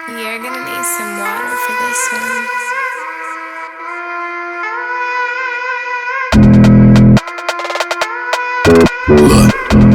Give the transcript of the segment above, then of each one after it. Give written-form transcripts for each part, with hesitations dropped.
You're gonna need some water for this one. Look.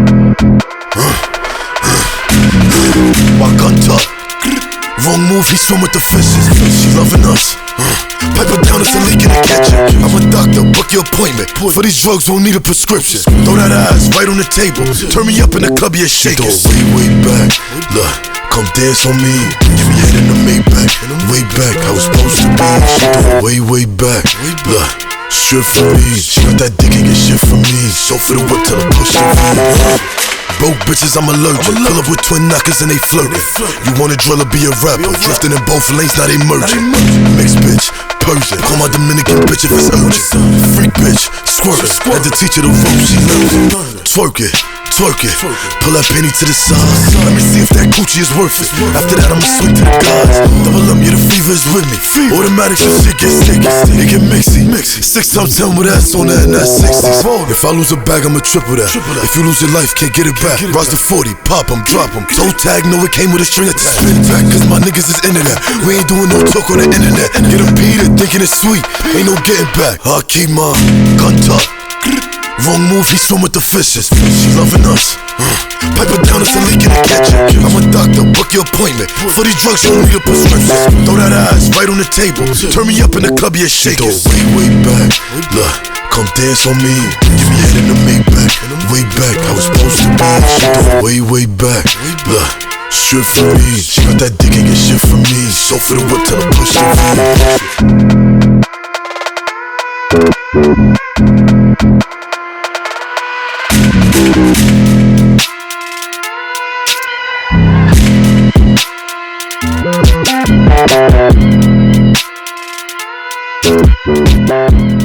My gun tuck. Wrong move, he swim with the fishes. She loving us. Pipe her down, it's a leak in the kitchen. I'm a doctor, book your appointment. For these drugs, won't need a prescription. Throw that ass right on the table. Turn me up in the club, you're shaking. Way back. Look, come dance on me. Give me head in the Maybach. Way back, how it's supposed to be. She do it way back. Look, strip for me. She got that dick and get shit from me. So for the whip till I push the V. Broke bitches, I'm allergic. Pull up with twin knockers and they flirting. You want a driller, be a rapper. Drifting in both lanes, now they merging. Mixed bitch, Persian. Call my Dominican bitch if it's urgent. Freak bitch, squirt. Had to teach her the ropes, she learned. Twerk it. Twerk it, pull that penny to the side. Let me see if that Gucci is worth it. After that, I'ma swing to the gods. Double up, yeah, the fever is with me. Automatic, your shit get sticky. It get mixy. 6 times 10 with ass on that, and that's 60s. If I lose a bag, I'ma triple that. If you lose your life, can't get it back. Rise to 40, pop 'em, drop 'em. Toe tag, know it came with a string attached. Spin it back, cause my niggas is into that. We ain't doing no talk on the internet. Get 'em Peter, thinking it's sweet. Ain't no getting back. I keep my gun tucked. Wrong move, he swim with the fishes. She loving us. Pipe her down, it's a leak in the kitchen. I'm a doctor, book your appointment. For these drugs, you don't need a prescription. Throw that ass right on the table. Turn me up in the club, you're shaking. Way back. Look, come dance on me. Give me head in the Maybach. Way back, how it's supposed to be. She do it way back. Look, strip for me. She got that dick and get shit from me. So for the whip till I push the V.